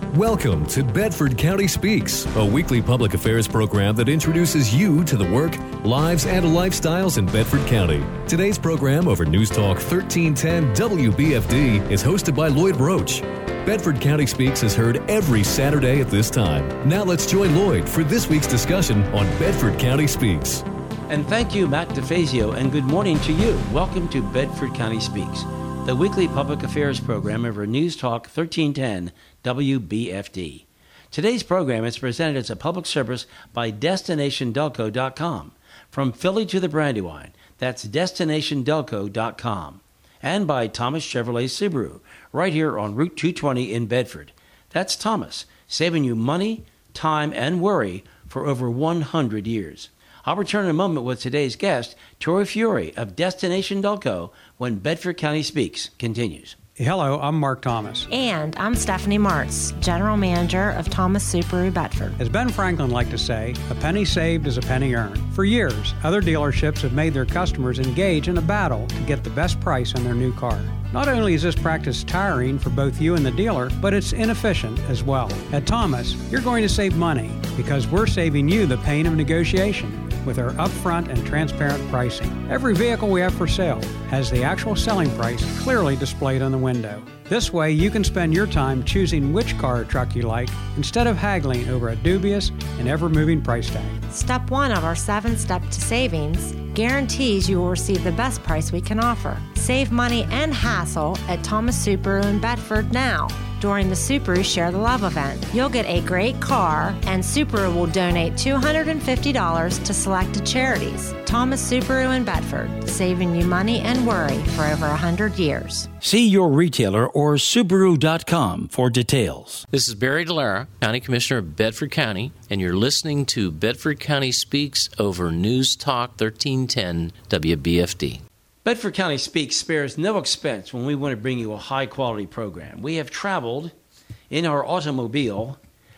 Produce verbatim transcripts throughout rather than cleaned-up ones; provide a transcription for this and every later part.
Welcome to Bedford County Speaks, a weekly public affairs program that introduces you to the work, lives, and lifestyles in Bedford County. Today's program over News Talk thirteen ten W B F D is hosted by Lloyd Roach. Bedford County Speaks is heard every Saturday at this time. Now let's join Lloyd for this week's discussion on Bedford County Speaks. And thank you, Matt DeFazio, and good morning to you. Welcome to Bedford County Speaks, the weekly public affairs program over News Talk thirteen ten W B F D. Today's program is presented as a public service by Destination Delco dot com. From Philly to the Brandywine, that's Destination Delco dot com. And by Thomas Chevrolet Subaru, right here on Route two twenty in Bedford. That's Thomas, saving you money, time, and worry for over one hundred years. I'll return in a moment with today's guest, Tori Fiore of Destination Delco, when Bedford County Speaks continues. Hello, I'm Mark Thomas. And I'm Stephanie Martz, General Manager of Thomas Subaru Bedford. As Ben Franklin liked to say, a penny saved is a penny earned. For years, other dealerships have made their customers engage in a battle to get the best price on their new car. Not only is this practice tiring for both you and the dealer, but it's inefficient as well. At Thomas, you're going to save money because we're saving you the pain of negotiation with our upfront and transparent pricing. Every vehicle we have for sale has the actual selling price clearly displayed on the window. This way, you can spend your time choosing which car or truck you like instead of haggling over a dubious and ever-moving price tag. Step one of our seven-step to savings guarantees you will receive the best price we can offer. Save money and hassle at Thomas Subaru in Bedford now during the Subaru Share the Love event. You'll get a great car, and Subaru will donate two hundred fifty dollars to selected charities. Thomas Subaru in Bedford, saving you money and worry for over one hundred years. See your retailer or Subaru dot com for details. This is Barry DeLara, County Commissioner of Bedford County, and you're listening to Bedford County Speaks over News Talk thirteen ten W B F D. Bedford County Speaks spares no expense when we want to bring you a high-quality program. We have traveled in our automobile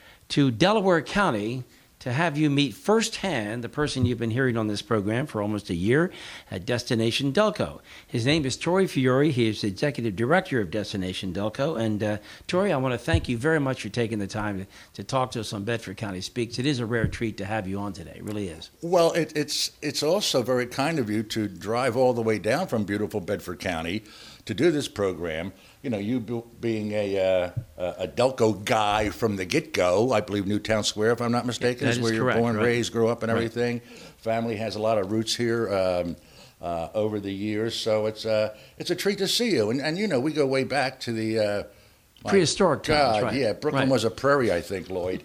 to Delaware County to have you meet firsthand the person you've been hearing on this program for almost a year at Destination Delco. His name is Tori Fiore. He is the Executive Director of Destination Delco. And uh, Tori, I want to thank you very much for taking the time to, to talk to us on Bedford County Speaks. It is a rare treat to have you on today. It really is. Well, it, it's it's also very kind of you to drive all the way down from beautiful Bedford County to do this program. You know, you be, being a, uh, a Delco guy from the get-go, I believe Newtown Square, if I'm not mistaken, that is is where correct, you're born, right. raised, grew up and Right. everything. Family has a lot of roots here um, uh, over the years, so it's uh, it's a treat to see you. And, and you know, we go way back to the... Uh, my Prehistoric times, God, right. yeah, Brooklyn Right. was a prairie, I think, Lloyd.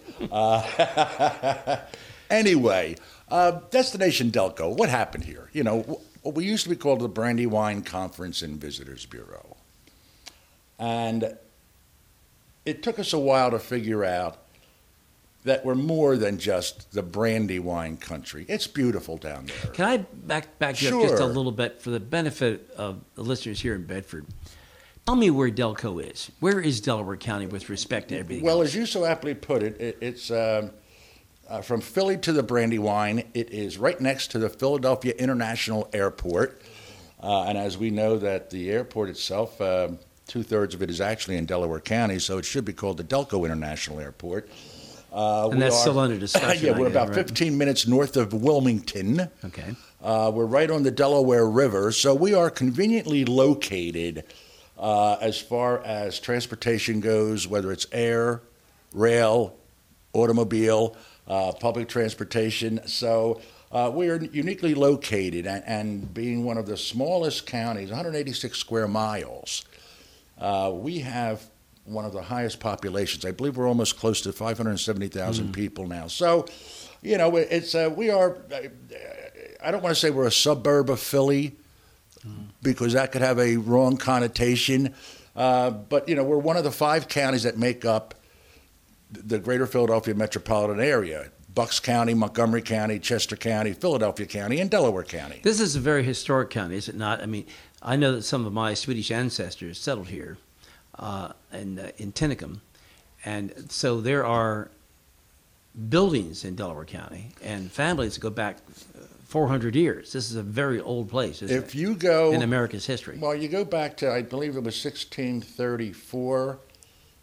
Uh, anyway, uh, Destination Delco, what happened here? You know, what we used to be called the Brandywine Conference and Visitors Bureau. And it took us a while to figure out that we're more than just the Brandywine country. It's beautiful down there. Can I back, back you Sure. up just a little bit for the benefit of the listeners here in Bedford? Tell me where Delco is. Where is Delaware County with respect to everything Well, else? as you so aptly put it, it it's um, uh, from Philly to the Brandywine. It is right next to the Philadelphia International Airport. Uh, and as we know that the airport itself... Uh, Two-thirds of it is actually in Delaware County, so it should be called the Delco International Airport. Uh, And that's are, still under discussion, yeah, I we're guess, about right? fifteen minutes north of Wilmington. Okay. Uh, we're right on the Delaware River, so we are conveniently located uh, as far as transportation goes, whether it's air, rail, automobile, uh, public transportation. So uh, we are uniquely located, and, and being one of the smallest counties, one hundred eighty-six square miles, Uh, we have one of the highest populations. I believe we're almost close to five hundred seventy thousand mm. people now. So, you know, it's uh, we are, I don't want to say we're a suburb of Philly mm. because that could have a wrong connotation. Uh, but, you know, we're one of the five counties that make up the greater Philadelphia metropolitan area. Bucks County, Montgomery County, Chester County, Philadelphia County, and Delaware County. This is a very historic county, is it not? I mean, I know that some of my Swedish ancestors settled here uh, in, uh, in Tinicum. And so there are buildings in Delaware County and families that go back four hundred years. This is a very old place, isn't If it? you go... in America's history. Well, you go back to, I believe it was sixteen thirty-four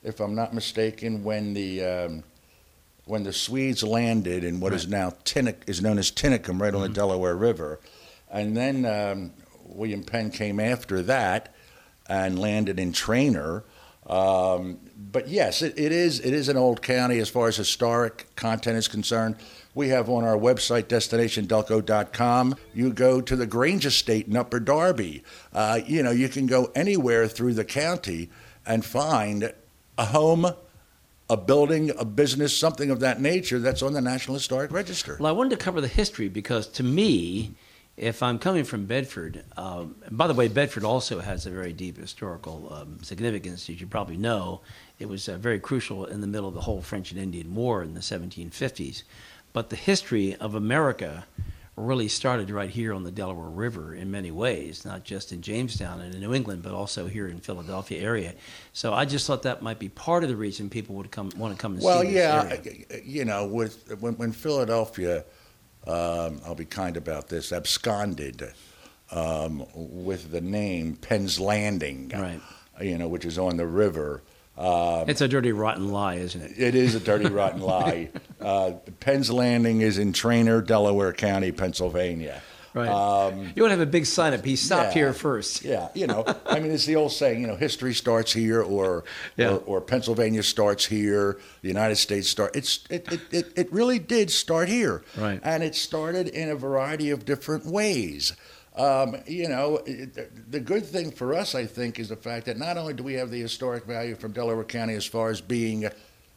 if I'm not mistaken, when the um, when the Swedes landed in what right. is now Tinnic, is known as Tinicum, right mm-hmm. on the Delaware River, and then um, William Penn came after that and landed in Trainer. Um, but yes, it, it is it is an old county as far as historic content is concerned. We have on our website, destination delco dot com, you go to the Grange Estate in Upper Darby. Uh, you know, you can go anywhere through the county and find a home, a building, a business, something of that nature that's on the National Historic Register. Well, I wanted to cover the history because to me, if I'm coming from Bedford, um, and by the way, Bedford also has a very deep historical um, significance, as you probably know. It was uh, very crucial in the middle of the whole French and Indian War in the seventeen fifties. But the history of America really started right here on the Delaware River in many ways, not just in Jamestown and in New England, but also here in Philadelphia area. So I just thought that might be part of the reason people would come want to come and well, see this yeah, area. You know, with when, when Philadelphia, um, I'll be kind about this, absconded um, with the name Penn's Landing, right. you know, which is on the river. Um, it's a dirty, rotten lie, isn't it? It is a dirty, rotten lie. Uh, Penn's Landing is in Trainer, Delaware County, Pennsylvania. Right. Um, you would have a big sign up. He stopped yeah, here first. Yeah. You know, I mean, it's the old saying, you know, history starts here, or yeah. or, or Pennsylvania starts here. The United States start. It's it, it it it really did start here. Right. And it started in a variety of different ways. Um, you know, it, the good thing for us, I think, is the fact that not only do we have the historic value from Delaware County as far as being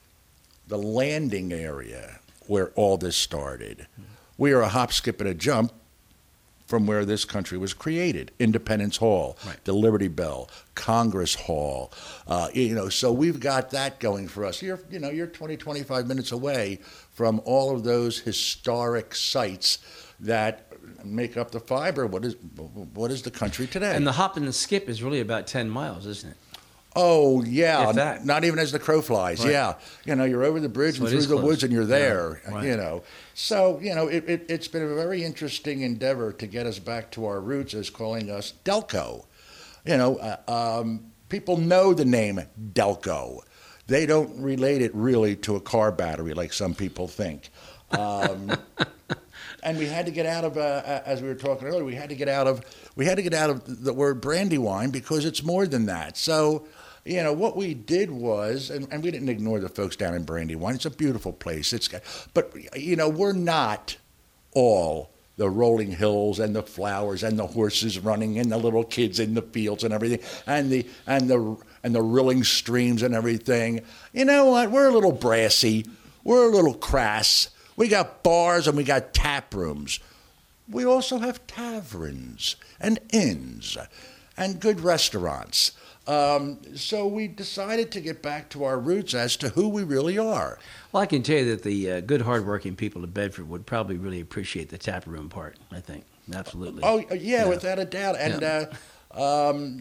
the landing area where all this started, we are a hop, skip, and a jump from where this country was created. Independence Hall, right. the Liberty Bell, Congress Hall. Uh, you know, so we've got that going for us. You're, you know, you're twenty, twenty-five minutes away from all of those historic sites that make up the fiber. What is what is the country today? And the hop and the skip is really about ten miles, isn't it? Oh, yeah. If that. Not even as the crow flies. Right. Yeah. You know, you're over the bridge So and it through is the close. woods and you're there, Yeah, right. you know. So, you know, it, it, it's been a very interesting endeavor to get us back to our roots as calling us Delco. You know, uh, um, people know the name Delco. They don't relate it really to a car battery like some people think. Um, and we had to get out of, uh, as we were talking earlier, we had to get out of, we had to get out of the word Brandywine because it's more than that. So, you know, what we did was, and, and we didn't ignore the folks down in Brandywine. It's a beautiful place. It's, but you know, we're not all the rolling hills and the flowers and the horses running and the little kids in the fields and everything and the and the and the rilling streams and everything. You know what? We're a little brassy. We're a little crass. We got bars and we got tap rooms. We also have taverns and inns and good restaurants. Um, so we decided to get back to our roots as to who we really are. Well, I can tell you that the uh, good, hardworking people of Bedford would probably really appreciate the tap room part, I think. Absolutely. Oh, yeah, yeah. without a doubt. And, Yeah. uh, um,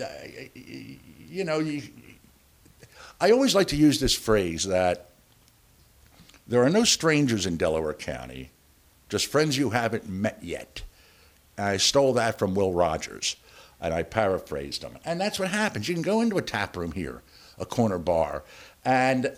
you know, you, I always like to use this phrase that there are no strangers in Delaware County, just friends you haven't met yet. And I stole that from Will Rogers. And I paraphrased them. And that's what happens. You can go into a tap room here, a corner bar, and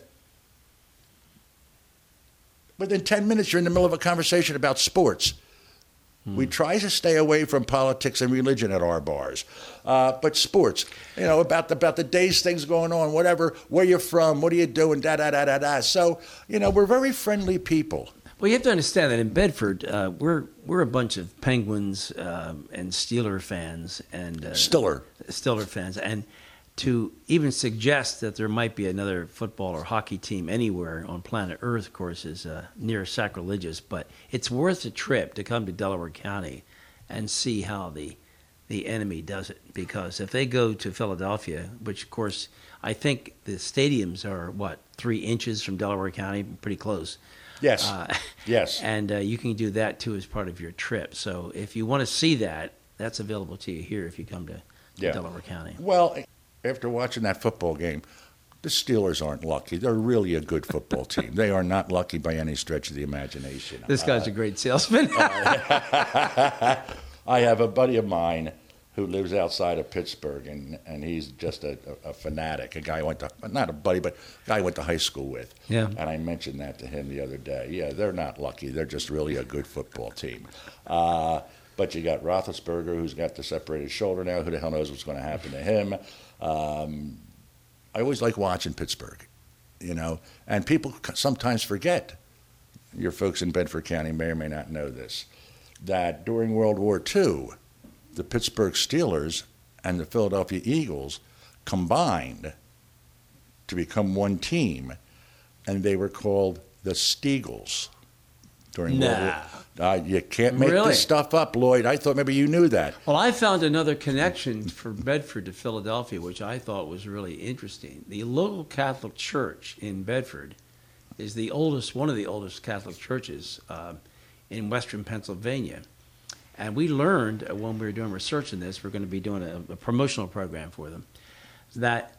within ten minutes, you're in the middle of a conversation about sports. Hmm. We try to stay away from politics and religion at our bars. Uh, but sports, you know, about the, about the day's things going on, whatever, where you're from, what are you doing, da-da-da-da-da. So, you know, we're very friendly people. Well, you have to understand that in Bedford, uh, we're we're a bunch of Penguins um, and Steeler fans and uh, Stiller Stiller fans, and to even suggest that there might be another football or hockey team anywhere on planet Earth, of course, is uh, near sacrilegious. But it's worth a trip to come to Delaware County and see how the the enemy does it. Because if they go to Philadelphia, which of course I think the stadiums are what three inches from Delaware County, pretty close. Yes. Uh, yes. And uh, you can do that, too, as part of your trip. So if you want to see that, that's available to you here if you come to, to yeah. Delaware County. Well, after watching that football game, the Steelers aren't lucky. They're really a good football team. They are not lucky by any stretch of the imagination. This guy's uh, a great salesman. uh, I have a buddy of mine who lives outside of Pittsburgh, and, and he's just a, a, a fanatic, a guy I went to, not a buddy, but a guy I went to high school with. Yeah. And I mentioned that to him the other day. Yeah, they're not lucky. They're just really a good football team. Uh, but you got Roethlisberger, who's got the separated shoulder now. Who the hell knows what's going to happen to him? Um, I always like watching Pittsburgh, you know, and people sometimes forget, your folks in Bedford County may or may not know this, that during World War Two, the Pittsburgh Steelers and the Philadelphia Eagles combined to become one team, and they were called the Steagles during nah. World War. Uh, you can't make Really? this stuff up, Lloyd. I thought maybe you knew that. Well, I found another connection for Bedford to Philadelphia, which I thought was really interesting. The local Catholic Church in Bedford is the oldest, one of the oldest Catholic churches uh, in western Pennsylvania. And we learned uh, when we were doing research in this, we're going to be doing a, a promotional program for them, that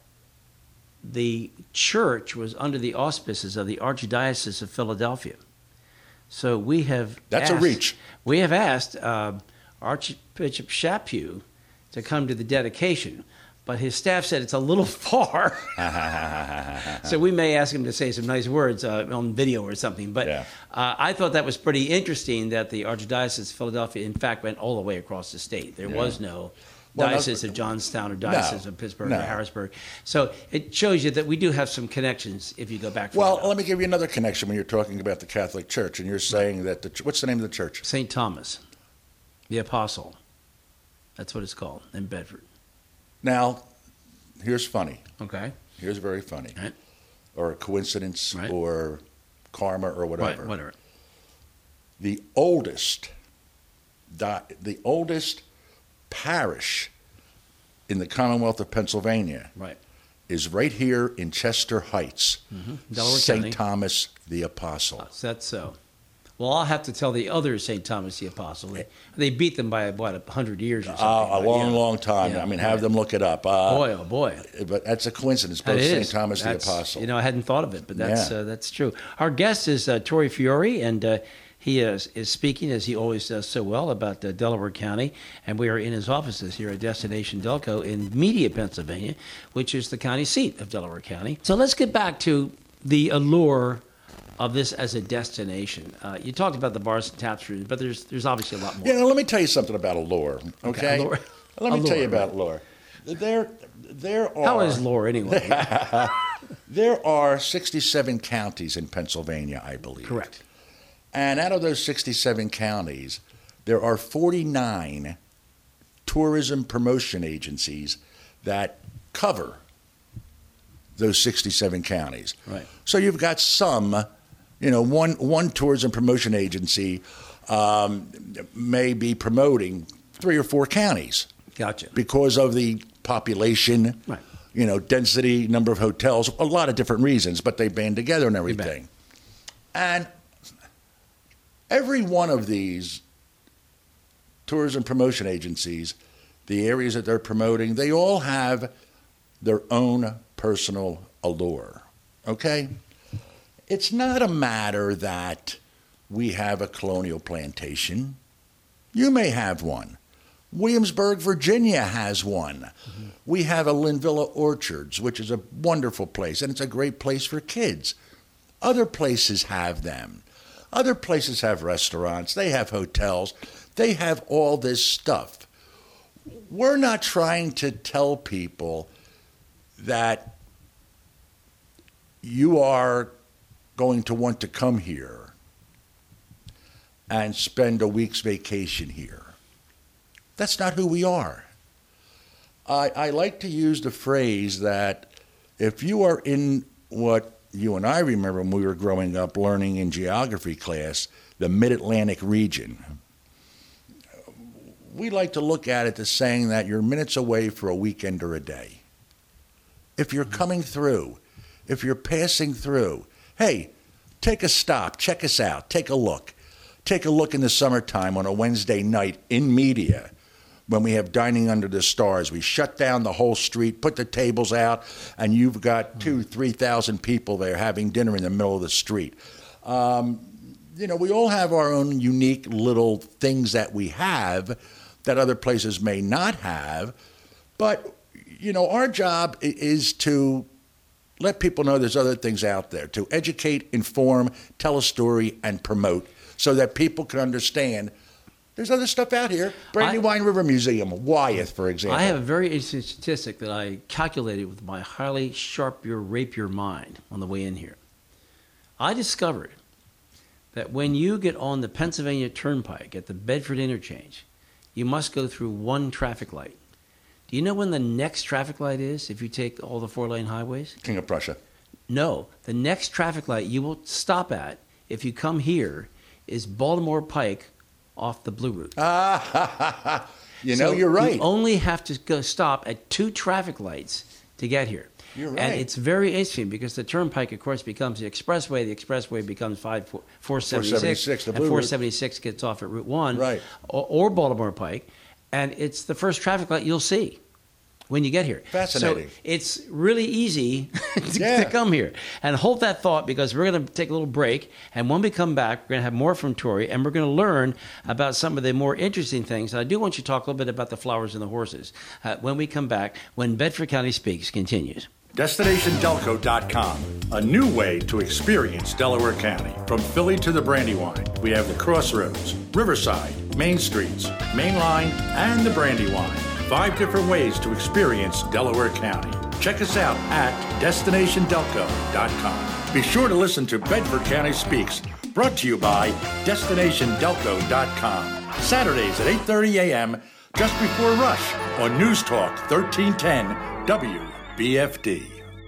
the church was under the auspices of the Archdiocese of Philadelphia. So we have That's asked, a reach. We have asked uh, Archbishop Chaput to come to the dedication, but his staff said it's a little far. So we may ask him to say some nice words uh, on video or something. But Yeah. uh, I thought that was pretty interesting that the Archdiocese of Philadelphia, in fact, went all the way across the state. There Yeah. was no Well, Diocese no- of Johnstown or Diocese No, of Pittsburgh no. or Harrisburg. So it shows you that we do have some connections if you go back far Well, enough. let me give you another connection when you're talking about the Catholic Church, and you're saying that the ch- what's the name of the church? Saint Thomas, the Apostle. That's what it's called in Bedford. Now, here's funny. Okay. Here's very funny, Right. or a coincidence, Right. or karma, or whatever. Right, whatever. The oldest, di- the oldest parish in the Commonwealth of Pennsylvania Right. is right here in Chester Heights, Delaware Saint County. Thomas the Apostle. Is that so? Well, I'll have to tell the other Saint Thomas the Apostle. They, they beat them by, what, a hundred years or something. Uh, a but long, yeah. long time. Yeah, I mean, have right. them look it up. Uh, Boy, oh boy. But that's a coincidence. That Both Saint is. Thomas the That's- Apostle. You know, I hadn't thought of it, but that's Yeah. uh, that's true. Our guest is uh, Torrey Fiore, and uh, he is, is speaking, as he always does so well, about uh, Delaware County, and we are in his offices here at Destination Delco in Media, Pennsylvania, which is the county seat of Delaware County. So let's get back to the allure of this as a destination. Uh, you talked about the bars and tap rooms, but there's there's obviously a lot more. Yeah, now let me tell you something about Allure, okay? Allure. Let me Allure, tell you about right. Allure. There, there are... How is lore anyway? There are sixty-seven counties in Pennsylvania, I believe. Correct. And out of those sixty-seven counties, there are forty-nine tourism promotion agencies that cover those sixty-seven counties. Right. So you've got some, you know, one one tourism promotion agency um, may be promoting three or four counties Gotcha. because of the population, Right. you know, density, number of hotels, a lot of different reasons, but they band together and everything. And every one of these tourism promotion agencies, the areas that they're promoting, they all have their own personal allure, okay? It's not a matter that we have a colonial plantation. You may have one. Williamsburg, Virginia has one. Mm-hmm. We have a Linvilla Orchards, which is a wonderful place, and it's a great place for kids. Other places have them. Other places have restaurants. They have hotels. They have all this stuff. We're not trying to tell people that you are going to want to come here and spend a week's vacation here. That's not who we are. I, I like to use the phrase that if you are in what you and I remember when we were growing up learning in geography class, the Mid-Atlantic region, we like to look at it as saying that you're minutes away for a weekend or a day. If you're coming through, if you're passing through, hey, take a stop, check us out, take a look. Take a look in the summertime on a Wednesday night in Media when we have dining under the stars. We shut down the whole street, put the tables out, and you've got two, three thousand people there having dinner in the middle of the street. Um, you know, we all have our own unique little things that we have that other places may not have. But, you know, our job is to let people know there's other things out there, to educate, inform, tell a story, and promote so that people can understand there's other stuff out here. Brandywine I, River Museum, Wyeth, for example. I have a very interesting statistic that I calculated with my highly sharp your rapier mind on the way in here. I discovered that when you get on the Pennsylvania Turnpike at the Bedford interchange, you must go through one traffic light. Do you know when the next traffic light is if you take all the four-lane highways? King of Prussia. No. The next traffic light you will stop at if you come here is Baltimore Pike off the Blue Route. Ah, you know, so you're right. You only have to go stop at two traffic lights to get here. You're right. And it's very interesting because the Turnpike, of course, becomes the expressway. The expressway becomes five, four seventy-six, the and four seventy-six gets off at Route one, right. or, or Baltimore Pike. And it's the first traffic light you'll see when you get here. Fascinating. So it's really easy to, yeah. to come here. And hold that thought because we're going to take a little break. And when we come back, we're going to have more from Tori. And we're going to learn about some of the more interesting things. And I do want you to talk a little bit about the flowers and the horses uh, when we come back, when Bedford County Speaks continues. Destination Delco dot com, a new way to experience Delaware County. From Philly to the Brandywine, we have the Crossroads, Riverside, Main Streets, Main Line, and the Brandywine. Five different ways to experience Delaware County. Check us out at Destination Delco dot com. Be sure to listen to Bedford County Speaks, brought to you by Destination Delco dot com. Saturdays at eight thirty a.m., just before rush, on News Talk thirteen ten W B F D.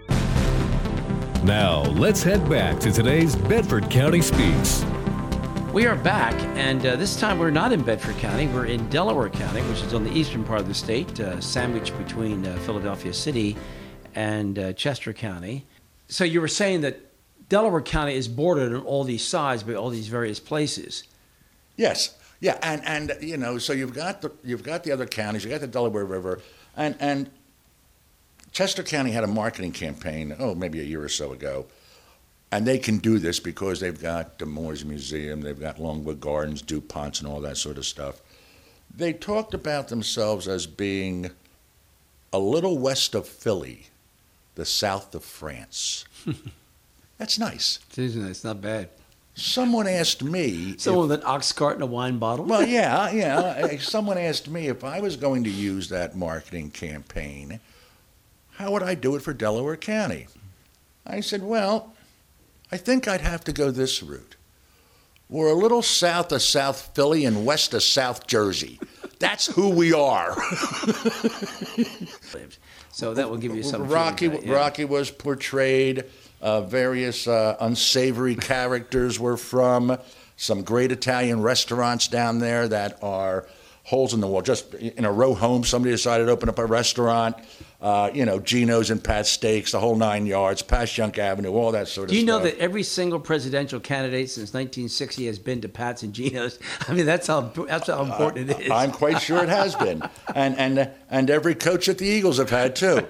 Now, let's head back to today's Bedford County Speaks. We are back, and uh, this time we're not in Bedford County. We're in Delaware County, which is on the eastern part of the state, uh, sandwiched between uh, Philadelphia City and uh, Chester County. So you were saying that Delaware County is bordered on all these sides by all these various places. Yes, yeah, and and you know, so you've got the you've got the other counties, you got the Delaware River, and and Chester County had a marketing campaign, oh, maybe a year or so ago. And they can do this because they've got the Moores Museum, they've got Longwood Gardens, DuPonts, and all that sort of stuff. They talked about themselves as being a little west of Philly, the south of France. That's nice. It is nice, it's not bad. Someone asked me... Someone with an ox cart and a wine bottle? Well, yeah, yeah. Someone asked me if I was going to use that marketing campaign, how would I do it for Delaware County? I said, well... I think I'd have to go this route. We're a little south of South Philly and west of South Jersey. That's who we are. So that will give you some. Rocky, that, yeah. Rocky was portrayed. Uh, various uh, unsavory characters were from. Some great Italian restaurants down there that are holes in the wall. Just in a row home, somebody decided to open up a restaurant. Uh, you know, Geno's and Pat's Steaks, the whole nine yards, Passyunk Avenue, all that sort of stuff. Do you know that every single presidential candidate since nineteen sixty has been to Pat's and Geno's? I mean, that's how that's how important uh, it is. I'm quite sure it has been, and and and every coach at the Eagles have had too.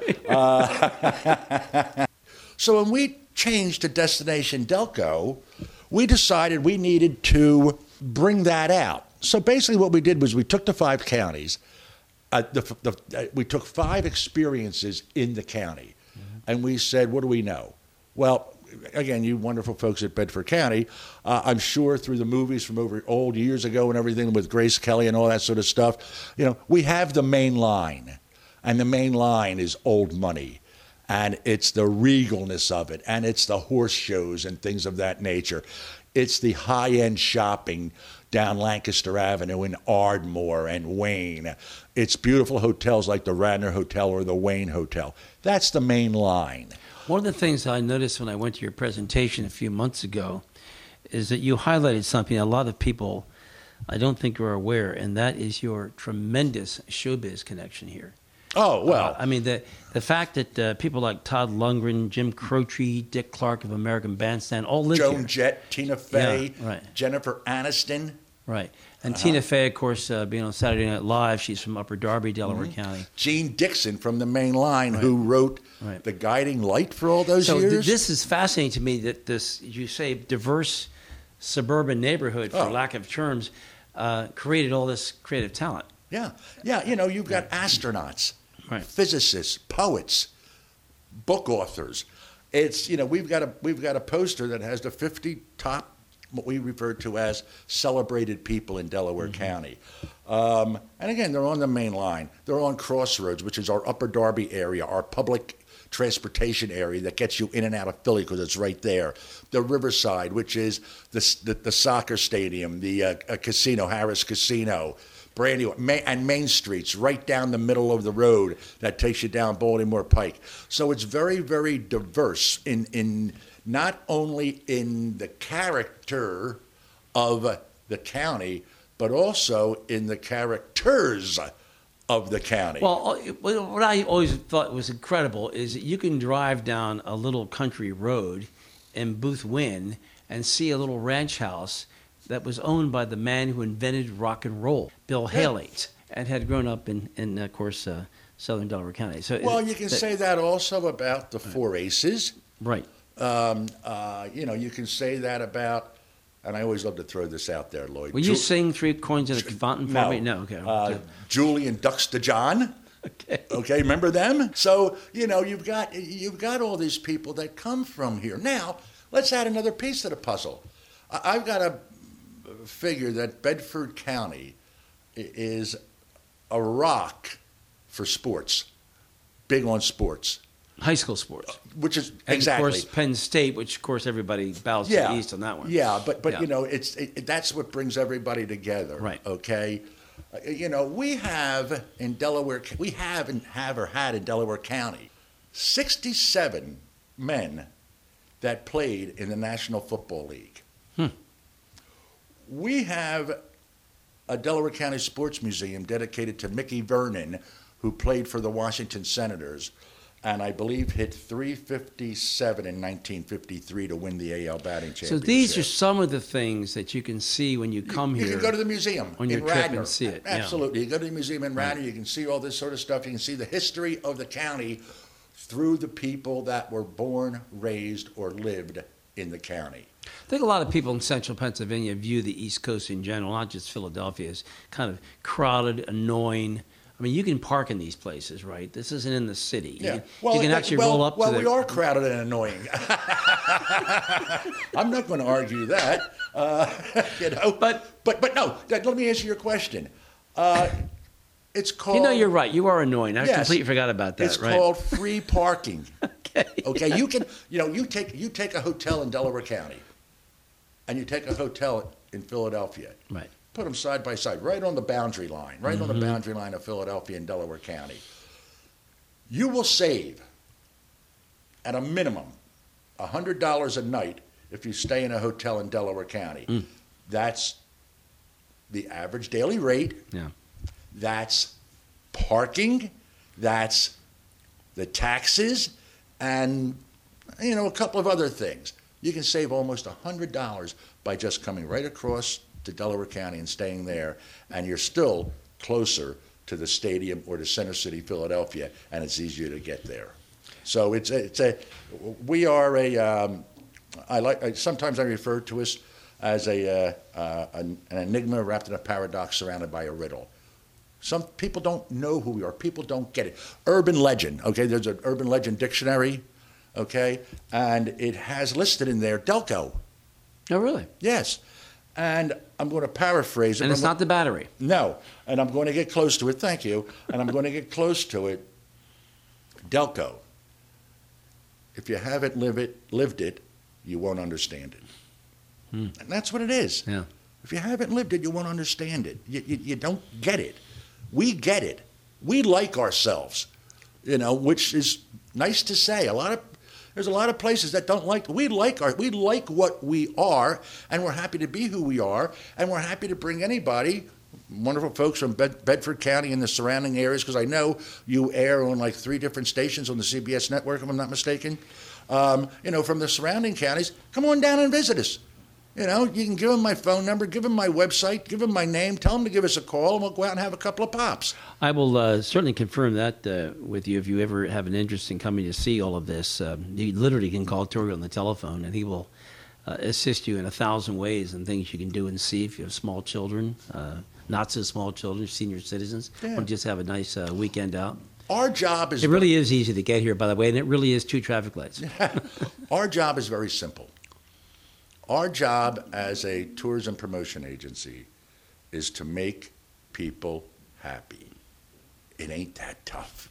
Uh, so when we changed to Destination Delco, we decided we needed to bring that out. So basically, what we did was we took the five counties. Uh, the, the, uh, we took five experiences in the county, mm-hmm. and we said, what do we know? Well, again, you wonderful folks at Bedford County, uh, I'm sure through the movies from over old years ago and everything with Grace Kelly and all that sort of stuff, you know, we have the main line, and the main line is old money, and it's the regalness of it, and it's the horse shows and things of that nature. It's the high-end shopping down Lancaster Avenue in Ardmore and Wayne. It's beautiful hotels like the Radnor Hotel or the Wayne Hotel. That's the main line. One of the things I noticed when I went to your presentation a few months ago is that you highlighted something a lot of people I don't think are aware, and that is your tremendous showbiz connection here. Oh, well. Uh, I mean, the the fact that uh, people like Todd Lundgren, Jim Croce, Dick Clark of American Bandstand all live Joan here. Jett, Tina Fey, yeah, right. Jennifer Aniston. Right. And uh-huh. Tina Fey, of course, uh, being on Saturday Night Live, she's from Upper Darby, Delaware mm-hmm. County. Gene Dixon from the main line, right. who wrote right. The Guiding Light for all those so years. So th- this is fascinating to me that this, you say, diverse suburban neighborhood, for oh. lack of terms, uh, created all this creative talent. Yeah, yeah. You know, you've got astronauts, Right. physicists, poets, book authors. It's you know we've got a we've got a poster that has the fifty top what we refer to as celebrated people in Delaware mm-hmm. County. Um, and again, they're on the main line. They're on Crossroads, which is our Upper Darby area, our public transportation area that gets you in and out of Philly because it's right there. The Riverside, which is the the, the soccer stadium, the uh, casino, Harris Casino, Brandywine, and Main Street's right down the middle of the road that takes you down Baltimore Pike. So it's very, very diverse in in not only in the character of the county, but also in the characters of the county. Well, what I always thought was incredible is that you can drive down a little country road in Boothwyn and see a little ranch house that was owned by the man who invented rock and roll, Bill Haley, and had grown up in, in of course, uh, southern Delaware County. So, well, it, you can that, say that also about the Four Aces. Right. Um, uh, you know, you can say that about, and I always love to throw this out there, Lloyd. Will you Ju- sing Three Coins in a Fountain for no. me? No, okay. Uh, Julie and Duxter John. Okay. Okay, remember them? So, you know, you've got you've got all these people that come from here. Now, let's add another piece to the puzzle. I- I've got a figure that Bedford County is a rock for sports, big on sports. High school sports. Which is, and exactly. of course, Penn State, which, of course, everybody bows yeah. to the east on that one. Yeah, but, but yeah. you know, it's it, that's what brings everybody together. Right. Okay? Uh, you know, we have in Delaware, we have and have or had in Delaware County, sixty-seven men that played in the National Football League. Hmm. We have a Delaware County Sports Museum dedicated to Mickey Vernon, who played for the Washington Senators, and I believe hit three fifty-seven in nineteen fifty-three to win the A L batting championship. So these are some of the things that you can see when you come you, here. You can go to the museum on your in trip Radnor. and see it. Absolutely. Yeah. You go to the museum in Radnor, right. you can see all this sort of stuff. You can see the history of the county through the people that were born, raised, or lived in the county. I think a lot of people in central Pennsylvania view the East Coast in general, not just Philadelphia, as kind of crowded, annoying. I mean, you can park in these places, right? This isn't in the city. Yeah. You can, well, you can actually well, roll up well, to the... Well, we are crowded and annoying. I'm not going to argue that. Uh, you know, but, but, but no, let me answer your question. Uh, it's called... You know, you're right. You are annoying. I yes, completely forgot about that, it's right? It's called free parking. Okay. Okay, you can, you know, you take you take a hotel in Delaware County, and you take a hotel in Philadelphia. Right. Put them side by side, right on the boundary line, right mm-hmm. on the boundary line of Philadelphia and Delaware County. You will save, at a minimum, one hundred dollars a night if you stay in a hotel in Delaware County. Mm. That's the average daily rate. Yeah. That's parking. That's the taxes. And, you know, a couple of other things. You can save almost one hundred dollars by just coming right across to Delaware County and staying there, and you're still closer to the stadium or to Center City, Philadelphia, and it's easier to get there. So it's a, it's a we are a, um, I like, I, sometimes I refer to us as a, uh, uh, an, an enigma wrapped in a paradox surrounded by a riddle. Some people don't know who we are. People don't get it. Urban legend, okay? There's an urban legend dictionary, okay? And it has listed in there Delco. Oh, really? Yes. And I'm going to paraphrase it. And it's I'm not the battery. No. And I'm going to get close to it. Thank you. And I'm going to get close to it. Delco. If you haven't live it, lived it, you won't understand it. Hmm. And that's what it is. Yeah. If you haven't lived it, you won't understand it. You, you, you don't get it. We get it. We like ourselves, you know, which is nice to say. A lot of there's a lot of places that don't like. We like our. We like what we are, and we're happy to be who we are, and we're happy to bring anybody, wonderful folks from Bed- Bedford County and the surrounding areas, because I know you air on like three different stations on the C B S network, if I'm not mistaken. Um, you know, from the surrounding counties, come on down and visit us. You know, you can give them my phone number, give them my website, give them my name, tell them to give us a call, and we'll go out and have a couple of pops. I will uh, certainly confirm that uh, with you if you ever have an interest in coming to see all of this. Um, you literally can call Tori on the telephone, and he will uh, assist you in a thousand ways and things you can do and see if you have small children. Uh, not so small children, senior citizens, Yeah. or just have a nice uh, weekend out. Our job is It really is easy to get here, by the way, and it really is two traffic lights. Our job is very simple. Our job as a tourism promotion agency is to make people happy. It ain't that tough.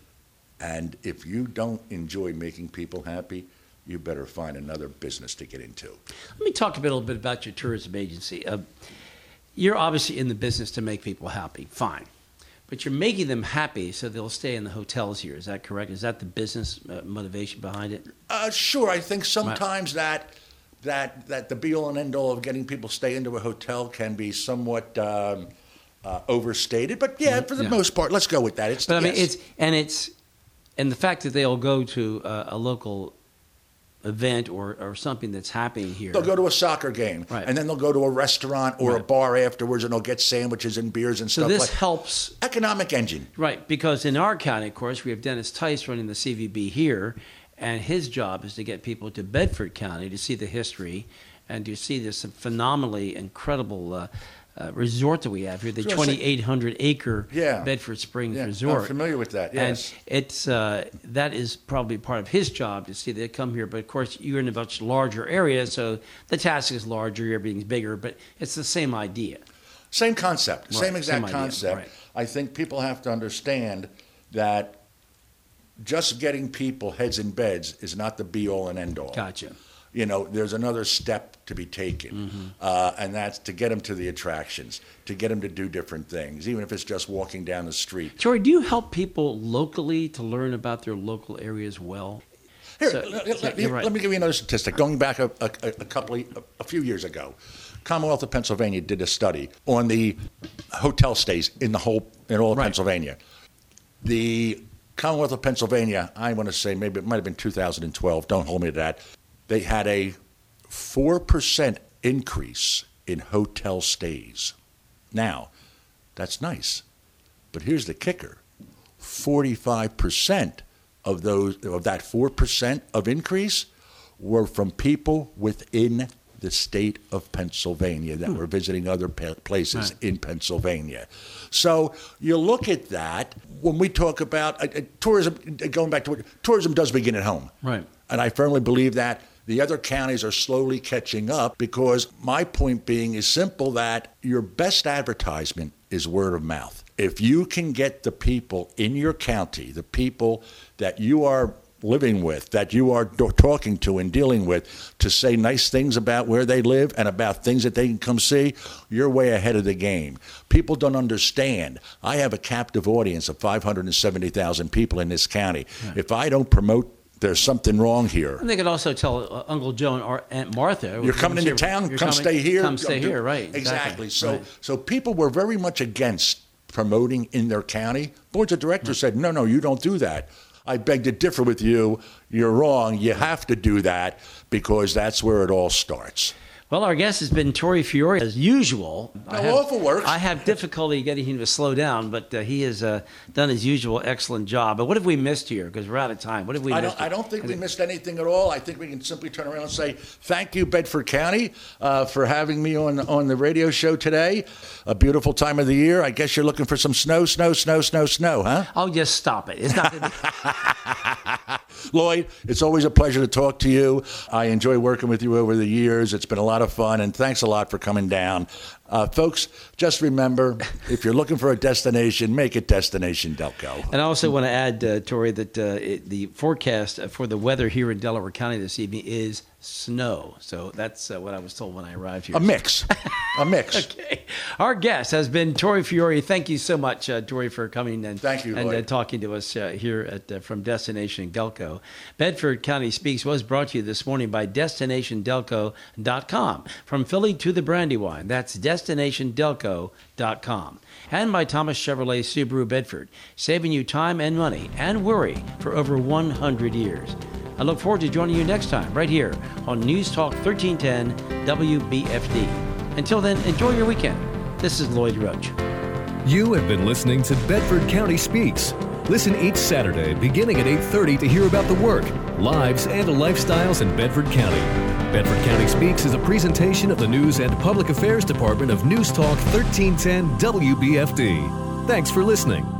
And if you don't enjoy making people happy, you better find another business to get into. Let me talk a little bit about your tourism agency. Uh, you're obviously in the business to make people happy, fine. But you're making them happy so they'll stay in the hotels here. Is that correct? Is that the business uh, motivation behind it? Uh, sure, I think sometimes that that that the be-all and end-all of getting people stay into a hotel can be somewhat um, uh, overstated. But yeah, for the Yeah. most part, let's go with that. It's But I mean, yes. it's and it's and the fact that they'll go to uh, a local event or, or something that's happening here. They'll go to a soccer game, Right. and then they'll go to a restaurant or a Right. bar afterwards, and they'll get sandwiches and beers and so stuff this like helps. economic engine. Right, because in our county, of course, we have Dennis Tice running the C V B here, and his job is to get people to Bedford County to see the history and to see this phenomenally incredible uh, uh, resort that we have here, the Sure, so- twenty-eight hundred acre Yeah. Bedford Springs Yeah, Resort. I'm familiar with that. Yes. And it's uh, that is probably part of his job to see they come here. But of course, you're in a much larger area, so the task is larger, everything's bigger, but it's the same idea. Same concept, Right, same exact same idea, concept. right. I think people have to understand that just getting people heads in beds is not the be-all and end-all. Gotcha. You know, there's another step to be taken, Mm-hmm. uh, and that's to get them to the attractions, to get them to do different things, even if it's just walking down the street. Jory, do you help people locally to learn about their local areas well? Here, So- let, yeah, let me, you're right. let me give you another statistic. Going back a, a, a couple, of, a few years ago, Commonwealth of Pennsylvania did a study on the hotel stays in the whole in all of Right. Pennsylvania. The Commonwealth of Pennsylvania, I want to say maybe it might have been two thousand twelve. Don't hold me to that. They had a four percent increase in hotel stays. Now, that's nice, but here's the kicker: forty-five percent of those of that four percent of increase were from people within the state of Pennsylvania that were visiting other pa- places Right. in Pennsylvania. So you look at that when we talk about uh, uh, tourism. uh, Going back to what tourism does begin at home, Right. and I firmly believe that the other counties are slowly catching up, because my point being is simple, that your best advertisement is word of mouth. If you can get the people in your county, the people that you are living with, that you are do- talking to and dealing with, to say nice things about where they live and about things that they can come see, you're way ahead of the game. People don't understand. I have a captive audience of five hundred seventy thousand people in this county. If I don't promote, there's something wrong here. And they could also tell uh, Uncle Joe and Ar- Aunt Martha. You're coming into town, you're come coming- stay here. Come stay Do- here, right. Exactly. So, Right. so people were very much against promoting in their county. Boards of directors said, no, no, you don't do that. I beg to differ with you. You're wrong. You have to do that, because that's where it all starts. Well, our guest has been Torrey Fiore, as usual. I have, awful works. I have difficulty getting him to slow down, but uh, he has uh, done his usual excellent job. But what have we missed here? Because we're out of time. What have we I missed? don't, I don't think we missed anything at all. I think we can simply turn around and say thank you, Bedford County, uh, for having me on on the radio show today. A beautiful time of the year. I guess you're looking for some snow, snow, snow, snow, snow, huh? Oh, just stop it. It's not gonna be- Lloyd, it's always a pleasure to talk to you. I enjoy working with you over the years. It's been a lot of fun, and thanks a lot for coming down. Uh, folks, just remember, if you're looking for a destination, make it Destination Delco. And I also want to add, uh, Torrey, that uh, it, the forecast for the weather here in Delaware County this evening is snow. So that's uh, what I was told when I arrived here. A mix. A mix. Okay. Our guest has been Torrey Fiore. Thank you so much, uh, Torrey, for coming and, Thank you, and uh, Lloyd. talking to us uh, here at uh, from Destination Delco. Bedford County Speaks was brought to you this morning by destination delco dot com. From Philly to the Brandywine, that's destination delco dot com. And by Thomas Chevrolet Subaru Bedford, saving you time and money and worry for over one hundred years. I look forward to joining you next time right here on News Talk thirteen ten W B F D. Until then, enjoy your weekend. This is Lloyd Roach. You have been listening to Bedford County Speaks. Listen each Saturday beginning at eight thirty to hear about the work, lives, and lifestyles in Bedford County. Bedford County Speaks is a presentation of the News and Public Affairs Department of News Talk thirteen ten W B F D. Thanks for listening.